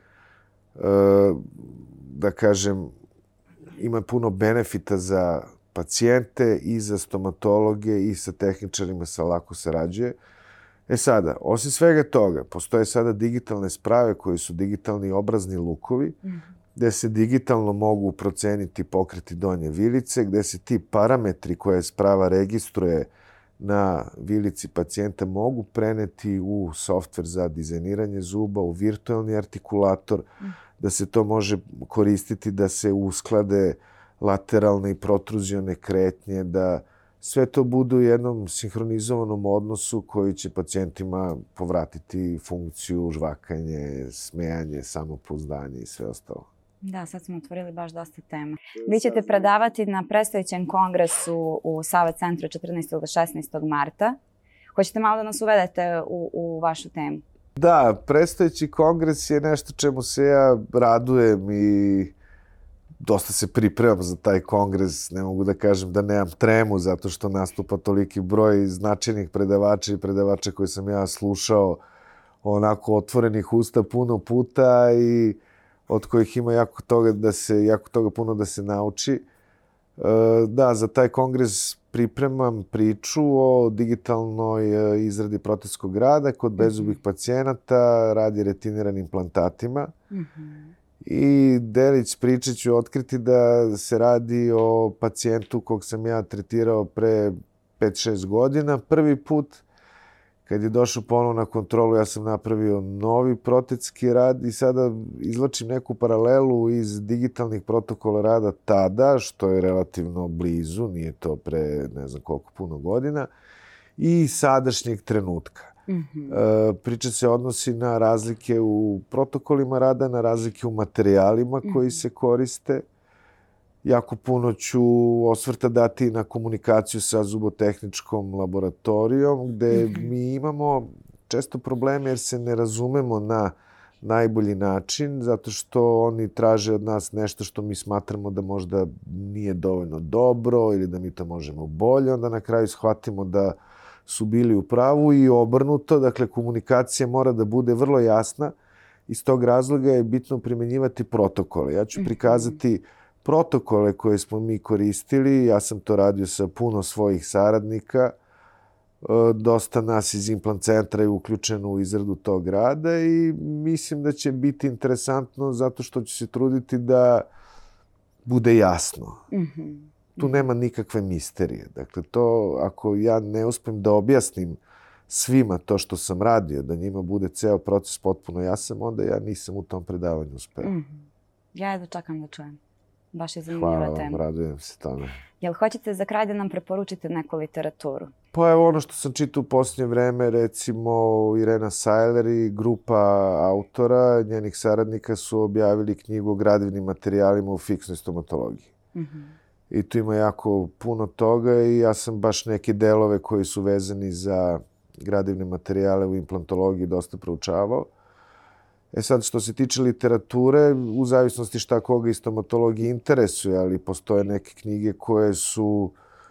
da kažem, ima puno benefita za pacijente i za stomatologe i sa tehničarima se lako sarađuje. E sada, osim svega toga, postoje sada digitalne sprave koji su digitalni obrazni lukovi, gde se digitalno mogu proceniti pokreti donje vilice, gde se ti parametri koje sprava registruje na vilici pacijenta mogu preneti u softver za dizajniranje zuba, u virtualni artikulator, da se to može koristiti da se usklade lateralne i protruzione kretnje, da sve to bude u jednom sinhronizovanom odnosu koji će pacijentima povratiti funkciju, žvakanje, smejanje, samopouzdanje i sve ostalo. Da, sad smo otvorili baš dosta tema. Vi ćete predavati na predstojećem kongresu u Sava centru četrnaestog do šesnaestog marta. Hoćete malo da nas uvedete u, u vašu temu? Da, predstojeći kongres je nešto čemu se ja radujem i dosta se pripremam za taj kongres. Ne mogu da kažem da nemam tremu zato što nastupa toliki broj značajnih predavača i predavača koje sam ja slušao onako otvorenih usta puno puta i od kojih ima jako toga, da se, jako toga puno da se nauči. Da, za taj kongres pripremam priču o digitalnoj izradi protetskog rada kod bezzubih pacijenata, radi retiniranim implantatima. Mm-hmm. I delić priče ću otkriti da se radi o pacijentu kog sam ja tretirao pre pet šest godina. Prvi put, kad je došao ponovno na kontrolu, ja sam napravio novi protetski rad i sada izvlačim neku paralelu iz digitalnih protokola rada tada, što je relativno blizu, nije to pre ne znam koliko puno godina, i sadašnjeg trenutka. Mm-hmm. E, priča se odnosi na razlike u protokolima rada, na razlike u materijalima mm-hmm. koji se koriste. Jako puno ću osvrta dati na komunikaciju sa zubotehničkom laboratorijom, gde mm-hmm. mi imamo često probleme jer se ne razumemo na najbolji način, zato što oni traže od nas nešto što mi smatramo da možda nije dovoljno dobro ili da mi to možemo bolje. Onda na kraju shvatimo da su bili u pravu i obrnuto. Dakle, komunikacija mora da bude vrlo jasna. Iz tog razloga je bitno primenjivati protokole. Ja ću prikazati protokole koje smo mi koristili. Ja sam to radio sa puno svojih saradnika. Dosta nas iz implant centra je uključeno u izradu tog rada i mislim da će biti interesantno zato što ću se truditi da bude jasno. Mm-hmm. Tu nema nikakve misterije. Dakle, to ako ja ne uspem da objasnim svima to što sam radio, da njima bude ceo proces potpuno jasan, onda ja nisam u tom predavanju uspeo. Mm-hmm. Ja jedno čekam da čujem. Baš je zanimljiva tema. Hvala vam, radujem se tome. Jel hoćete za kraj da nam preporučite neku literaturu? Pa evo ono što sam čitao u posljednje vreme, recimo Irena Sajler i grupa autora, njenih saradnika su objavili knjigu o gradivnim materijalima u fiksnoj stomatologiji. Mm-hmm. I tu ima jako puno toga i ja sam baš neke delove koji su vezani za gradivne materijale u implantologiji dosta proučavao. E sad, što se tiče literature, u zavisnosti šta koga i stomatologiji interesuje, ali postoje neke knjige koje su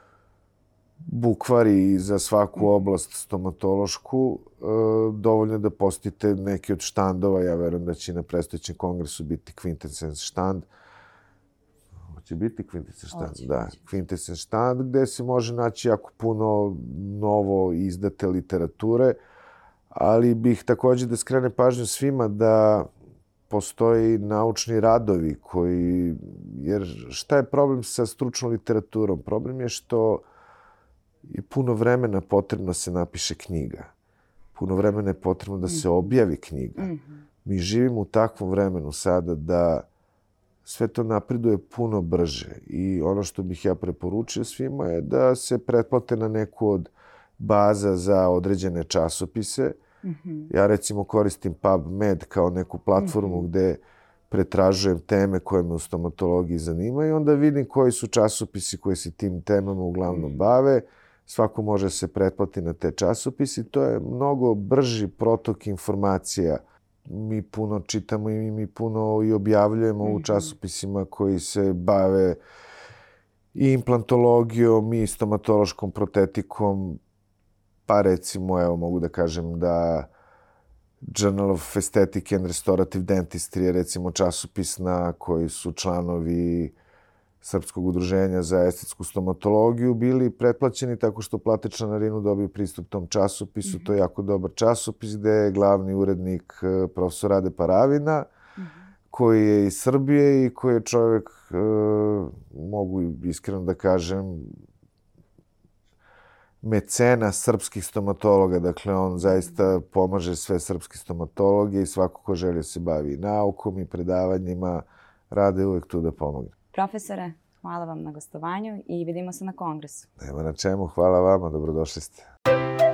bukvari za svaku oblast stomatološku. E, dovoljno da postite neki od štandova. Ja verujem da će na predstojećem kongresu biti Quintessence štand. Će biti Quintessence štand, da. Quintessence štand gde se može naći jako puno novo izdate literature, ali bih također da skrene pažnju svima da postoji naučni radovi koji, jer šta je problem sa stručnom literaturom? Problem je što je puno vremena potrebno se napiše knjiga. Puno vremena je potrebno da se objavi knjiga. Mi živimo u takvom vremenu sada da sve to napreduje puno brže i ono što bih ja preporučio svima je da se pretplate na neku od baza za određene časopise. Mm-hmm. Ja recimo koristim PubMed kao neku platformu mm-hmm. gde pretražujem teme koje me u stomatologiji zanimaju i onda vidim koji su časopisi koji se tim temama uglavnom mm-hmm. bave. Svako može se pretplati na te časopise i to je mnogo brži protok informacija mi puno čitamo i mi puno i objavljujemo u časopisima koji se bave i implantologijom i stomatološkom protetikom. Pa recimo, evo, mogu da kažem da Journal of Aesthetic and Restorative Dentistry je recimo časopis na koji su članovi Srpskog udruženja za estetsku stomatologiju bili pretplaćeni tako što plate članarinu, dobiju pristup tom časopisu. Mm-hmm. To je jako dobar časopis gde je glavni urednik profesor Rade Paravina, mm-hmm. koji je iz Srbije i koji je čovjek, e, mogu iskreno da kažem, mecena srpskih stomatologa. Dakle, on zaista pomaže sve srpske stomatologe i svako ko želi se bavi naukom i predavanjima, Rade uvek tu da pomogne. Profesore, hvala vam na gostovanju i vidimo se na kongresu. Nema na čemu, hvala vama, dobrodošli ste.